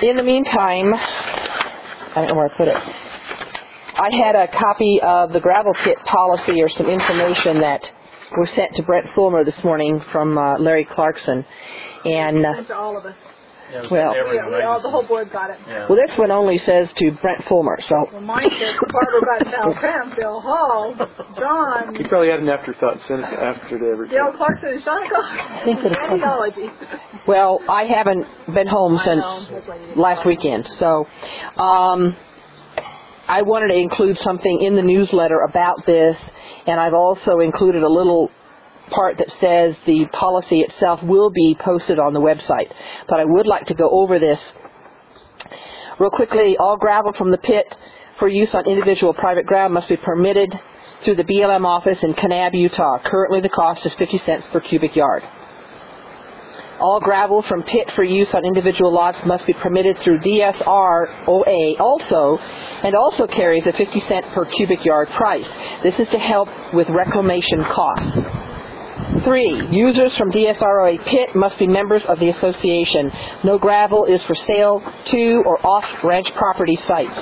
In the meantime, I don't know where I put it. I had a copy of the gravel pit policy or some information that was sent to Brent Fulmer this morning from Larry Clarkson. And sent to all of us. Yeah, the whole board got it. Yeah. Well, this one only says to Brent Fulmer, so. Well, mine says Barbara Butzel, Crampville, Hall, John. He probably had an afterthought, sent it after to everything. Dale Clarkson, Genealogy. Well, I haven't been home since last weekend, so I wanted to include something in the newsletter about this, and I've also included a little part that says the policy itself will be posted on the website. But I would like to go over this real quickly. All gravel from the pit for use on individual private ground must be permitted through the BLM office in Kanab, Utah. Currently the cost is 50 cents per cubic yard. All gravel from pit for use on individual lots must be permitted through DSROA also carries a 50 cent per cubic yard price. This is to help with reclamation costs. 3. Users from DSROA pit must be members of the association. No gravel is for sale to or off ranch property sites.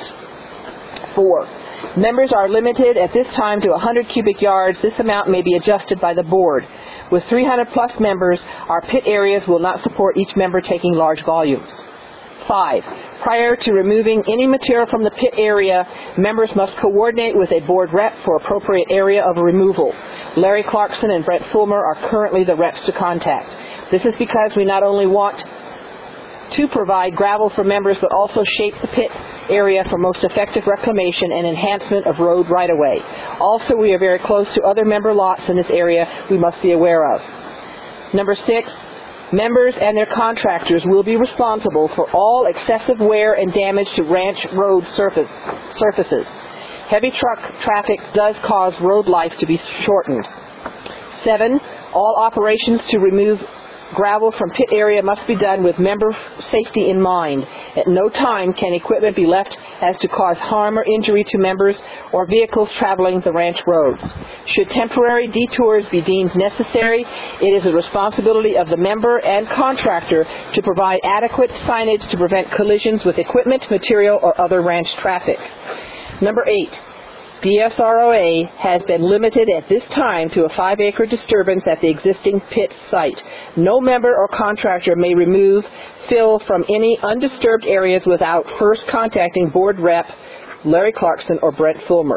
4. Members are limited at this time to 100 cubic yards. This amount may be adjusted by the board. With 300 plus members, our pit areas will not support each member taking large volumes. 5. Prior to removing any material from the pit area, members must coordinate with a board rep for appropriate area of removal. Larry Clarkson and Brent Fulmer are currently the reps to contact. This is because we not only want to provide gravel for members, but also shape the pit area for most effective reclamation and enhancement of road right-of-way. Also, we are very close to other member lots in this area we must be aware of. Number 6. Members and their contractors will be responsible for all excessive wear and damage to ranch road surfaces. Heavy truck traffic does cause road life to be shortened. 7. All operations to remove gravel from pit area must be done with member safety in mind. At no time can equipment be left as to cause harm or injury to members or vehicles traveling the ranch roads. Should temporary detours be deemed necessary, it is the responsibility of the member and contractor to provide adequate signage to prevent collisions with equipment, material, or other ranch traffic. Number 8. DSROA has been limited at this time to a 5-acre disturbance at the existing pit site. No member or contractor may remove fill from any undisturbed areas without first contacting board rep Larry Clarkson or Brent Fulmer.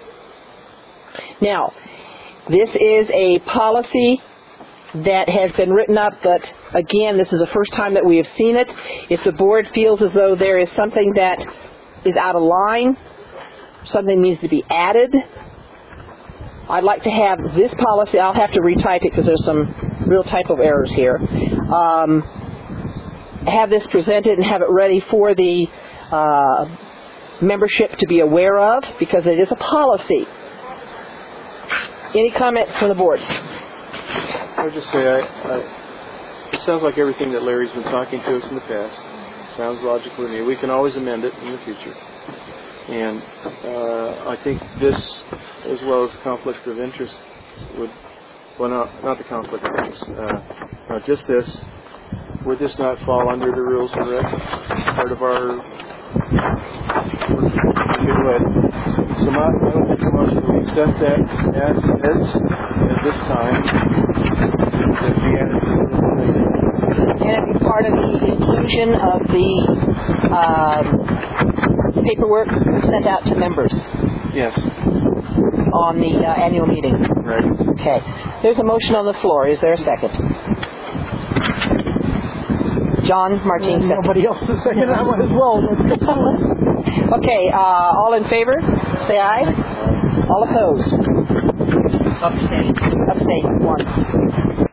Now, this is a policy that has been written up, but again, this is the first time that we have seen it. If the board feels as though there is something that is out of line, something needs to be added, I'd like to have this policy, I'll have to retype it because there's some real typo errors here, have this presented and have it ready for the membership to be aware of, because it is a policy. Any comments from the board? I would just say, it sounds like everything that Larry's been talking to us in the past. Sounds logical to me. We can always amend it in the future. And I think this, as well as conflict of interest, not the conflict of interest, just this, would this not fall under the rules of the part of our... Okay, go ahead. So I would make a motion to accept that as is at this time. That we added to the Can it be part of the inclusion of the paperwork sent out to members? Yes. On the annual meeting? Right. Okay. There's a motion on the floor. Is there a second? John Martin, second. Nobody else is second that one as well. Okay, all in favor? Say aye. All opposed? Abstain. Abstain. 1.